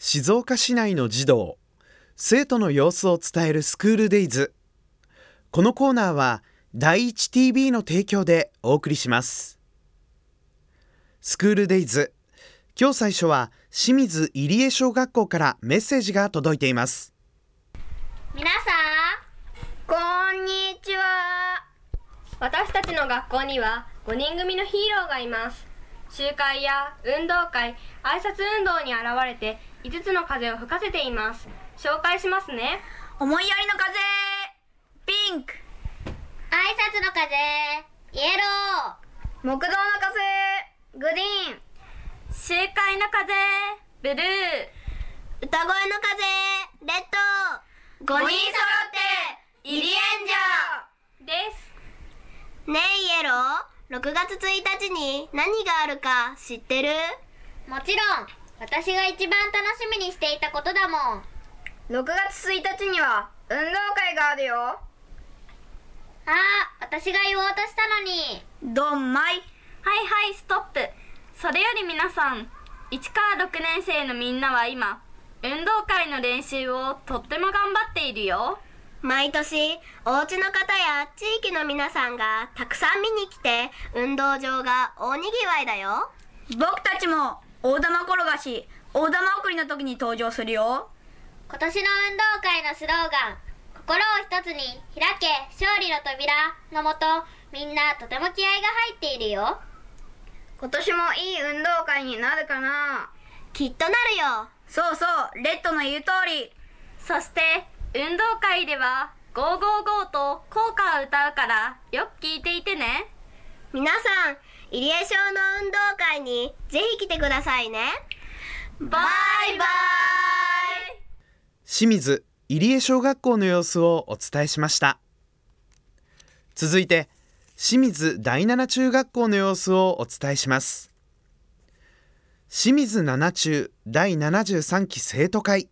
静岡市内の児童、生徒の様子を伝えるスクールデイズ。このコーナーは第一 TV の提供でお送りします。スクールデイズ、今日最初は清水入江小学校からメッセージが届いています。 皆さんこんにちは。 私たちの学校には5人組のヒーローがいます。集会や運動会、挨拶運動に現れて5つの風を吹かせています。紹介しますね。 思いやりの風、ピンク。 挨拶の風、イエロー。木道の風、グリーン。 集会の風、ブルー。 歌声の風、レッド。 5人揃ってイリエンジャーですねえイエロー、6月1日に何があるか知ってる？もちろん、私が一番楽しみにしていたことだもん。 6月1日には運動会があるよ。 ああ、私が言おうとしたのに。 ドンマイ。 はいはい、ストップ。それより皆さん、1から6年生のみんなは今、運動会の練習をとっても頑張っているよ。 毎年お家の方や地域の皆さんがたくさん見に来て、運動場が大にぎわいだよ。 僕たちも大玉転がし、大玉送りの時に登場するよ。 今年の運動会のスローガン、心を一つに開け勝利の扉のもと、みんなとても気合が入っているよ。 今年もいい運動会になるかな？ きっとなるよ。 そうそう、レッドの言う通り。 そして運動会ではゴーゴーゴーと校歌を歌うからよく聞いていてね。 皆さん、入江小の運動会にぜひ来てくださいね。 バイバイ。 清水入江小学校の様子をお伝えしました。続いて清水第七中学校の様子をお伝えします。清水七中第73期生徒会。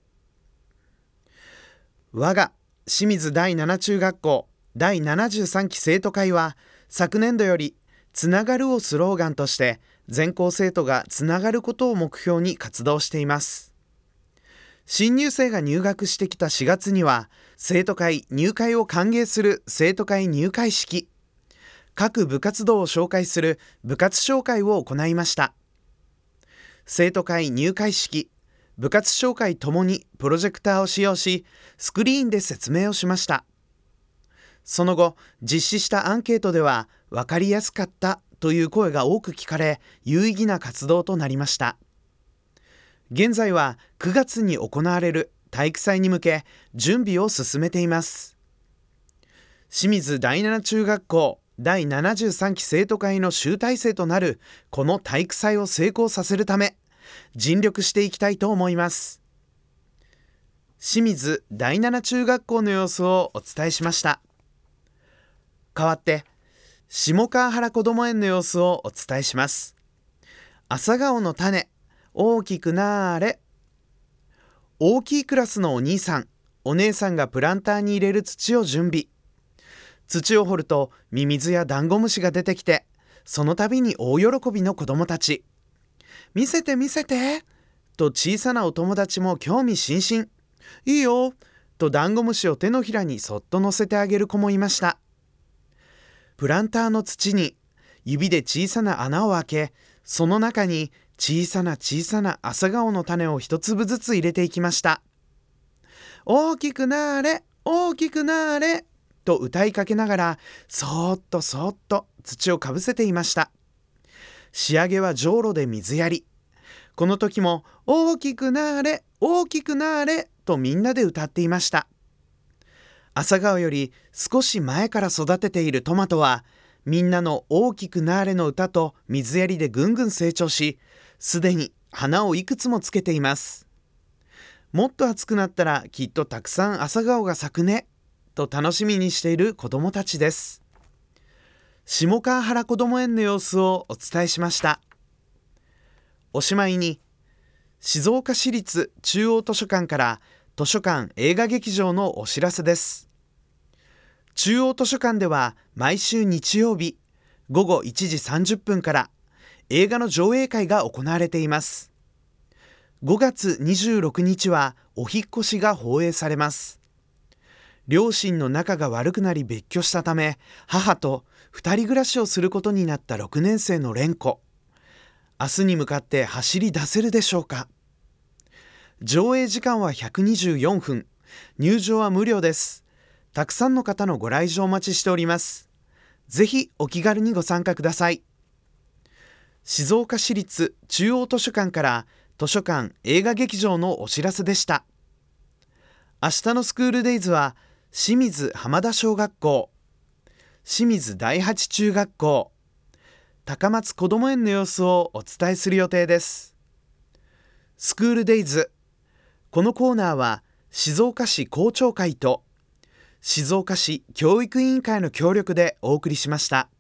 我が清水第七中学校第73期生徒会は、昨年度よりつながるをスローガンとして全校生徒がつながることを目標に活動しています。新入生が入学してきた4月には、生徒会入会を歓迎する生徒会入会式、各部活動を紹介する部活紹介を行いました。生徒会入会式、部活紹介ともにプロジェクターを使用し、スクリーンで説明をしました。その後、実施したアンケートでは、分かりやすかったという声が多く聞かれ、有意義な活動となりました。現在は9月に行われる体育祭に向け準備を進めています。清水第七中学校第73期生徒会の集大成となるこの体育祭を成功させるため、尽力していきたいと思います。清水第七中学校の様子をお伝えしました。代わって下川原こども園の様子をお伝えします。朝顔の種大きくなーれ。大きいクラスのお兄さんお姉さんがプランターに入れる土を準備。土を掘るとミミズやダンゴムシが出てきて、その度に大喜びの子どもたち。見せて見せてと小さなお友達も興味津々。いいよとダンゴムシを手のひらにそっと乗せてあげる子もいました。プランターの土に指で小さな穴を開け、その中に小さな小さな朝顔の種を一粒ずつ入れていきました。大きくなーれ大きくなーれと歌いかけながら、そーっとそーっと土をかぶせていました。仕上げはじょうろで水やり。この時も大きくなーれ大きくなーれとみんなで歌っていました。朝顔より少し前から育てているトマトは、みんなの大きくなーれの歌と水やりでぐんぐん成長し、すでに花をいくつもつけています。もっと暑くなったらきっとたくさん朝顔が咲くねと楽しみにしている子どもたちです。下川原こども園の様子をお伝えしました。おしまいに、静岡市立中央図書館から図書館映画劇場のお知らせです。中央図書館では毎週日曜日午後1時30分から映画の上映会が行われています。 5月26日はお引っ越しが放映されます。両親の仲が悪くなり別居したため、母と2人暮らしをすることになった6年生の蓮子。明日に向かって走り出せるでしょうか。上映時間は124分、入場は無料です。たくさんの方のご来場お待ちしております。ぜひお気軽にご参加ください。静岡市立中央図書館から図書館映画劇場のお知らせでした。明日のスクールデイズは清水浜田小学校、清水第八中学校、高松こども園の様子をお伝えする予定です。スクールデイズ、このコーナーは静岡市校長会と静岡市教育委員会の協力でお送りしました。